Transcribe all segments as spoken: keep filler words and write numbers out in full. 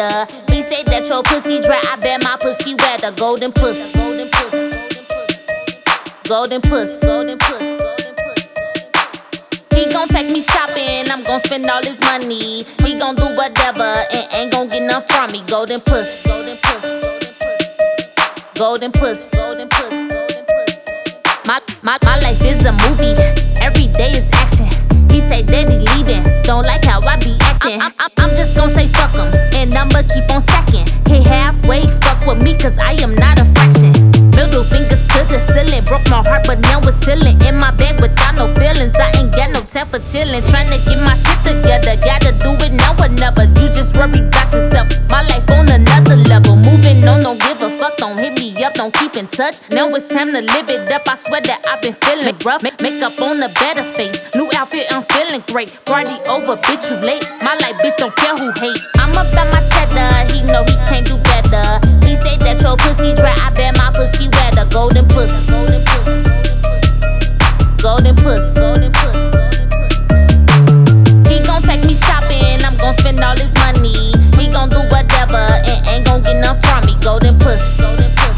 better. He say that your pussy dry, I bet my pussy wetter. Golden puss, golden puss, golden puss, golden puss, golden puss. He gon' take me shopping, I'm gon' spend all his money. He gon' do whatever and ain't gon' get none from me. Golden puss, golden puss, golden puss, golden puss, golden puss. My, my, my life is a movie, every day is action. He say that he leaving, don't like how I be acting. I'm, I'm, I'm just gon' say fuck him, and I'ma keep on stacking. Can't halfway fuck with me, cause I am not a fraction. Middle fingers to the ceiling, broke my heart, but now it's sealing. In my bed without no feelings, I ain't got no time for chillin'. Tryna get my shit together, gotta do it now or never. You just worry about yourself, my life on another level. Moving on, don't give a fuck, don't hit me up, don't keep in touch. Now it's time to live it up, I swear that I've been feeling rough. Make, make up on a better face, new outfit, I'm feeling great. Party over, bitch, you late. My life, bitch, don't care who hate. I'm about my cheddar, he know he can't do better. He say that your pussy dry, I bet my pussy wetter. Golden puss, golden puss, golden puss, golden puss, golden puss. He gon' take me shopping, I'm gon' spend all his money. He gon' do whatever and ain't gon' get none from me. Golden puss, golden puss,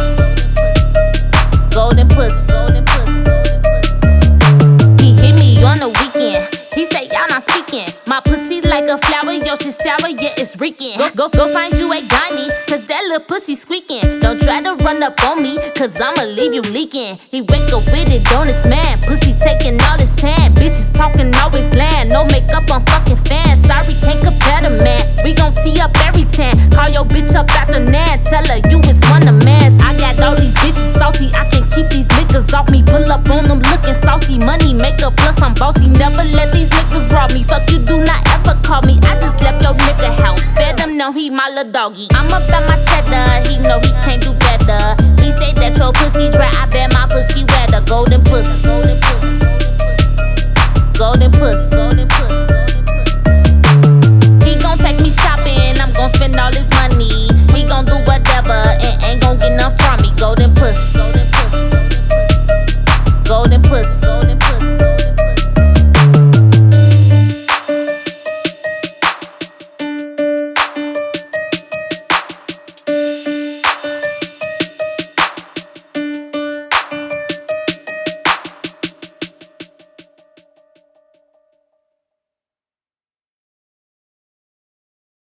golden puss, golden puss, golden puss. He hit me on the weekend. He say y'all not speaking. My pussy like a flower, yo shit sour, yeah it's reeking. Go, go, go find you a Ghani, cause that little pussy squeaking. Don't try to run up on me, cause I'ma leave you leaking. He wake up with it on his man, pussy taking all his time. Bitches talking always land, no makeup on fucking fans. Sorry, can't compare the man, we gon' tee up every time. Call your bitch up after nan, tell her you is one of mans. I got all these bitches salty, I can keep these niggas off me. Pull up on them looking saucy, money makeup plus I'm bossy. Never let these niggas rob me, fuck you do not ever call me. I just left your nigga house, fed him, know he my little doggy. I'm about my cheddar, he know he can't do better. He say that your pussy dry, I bet my pussy wetter. Golden puss, golden puss, golden puss, golden puss, golden puss.